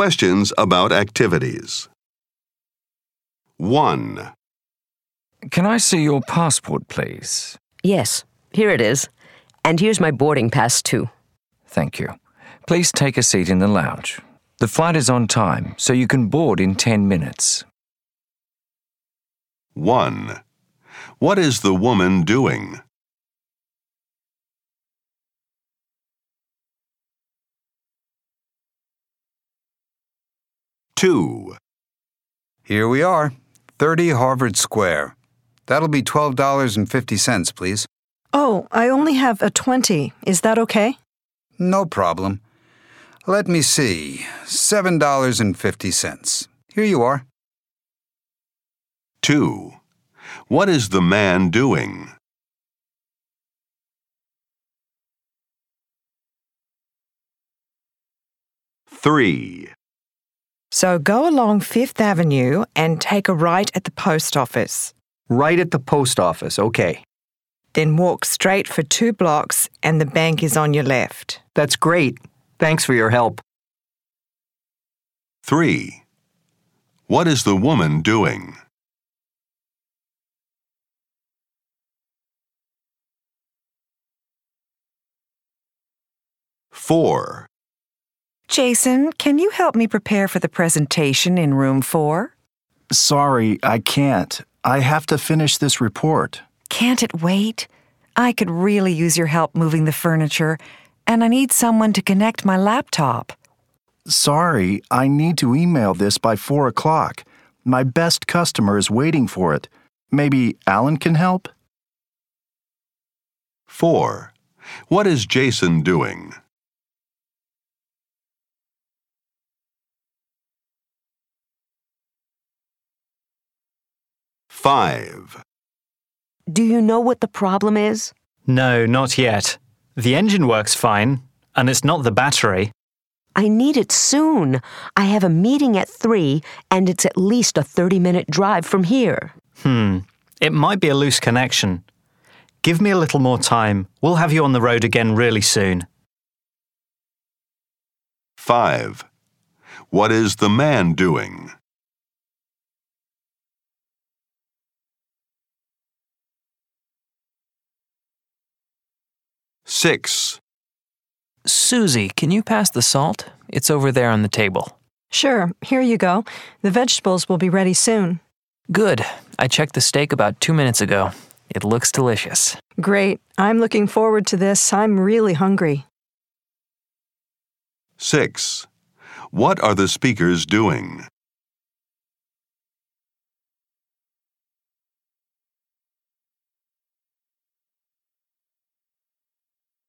questions about activities. 1. Can I see your passport, please? Yes, here it is. And here's my boarding pass, too. Thank you. Please take a seat in the lounge. The flight is on time, so you can board in 10 minutes. 1. What is the woman doing? 2. Here we are, 30 Harvard Square. That'll be $12.50, please. Oh, I only have a 20. Is that okay? No problem. Let me see, $7.50. Here you are. 2. What is the man doing? 3. So go along Fifth Avenue and take a right at the post office. Right at the post office, okay. Then walk straight for 2 blocks and the bank is on your left. That's great. Thanks for your help. 3. What is the woman doing? 4. Jason, can you help me prepare for the presentation in room 4? Sorry, I can't. I have to finish this report. Can't it wait? I could really use your help moving the furniture, and I need someone to connect my laptop. Sorry, I need to email this by 4 o'clock. My best customer is waiting for it. Maybe Alan can help? 4. What is Jason doing? 5. Do you know what the problem is? No, not yet. The engine works fine, and it's not the battery. I need it soon. I have a meeting at 3, and it's at least a 30-minute drive from here. It might be a loose connection. Give me a little more time. We'll have you on the road again really soon. 5. What is the man doing? 6. Susie, can you pass the salt? It's over there on the table. Sure, here you go. The vegetables will be ready soon. Good. I checked the steak about 2 minutes ago. It looks delicious. Great. I'm looking forward to this. I'm really hungry. 6. What are the speakers doing?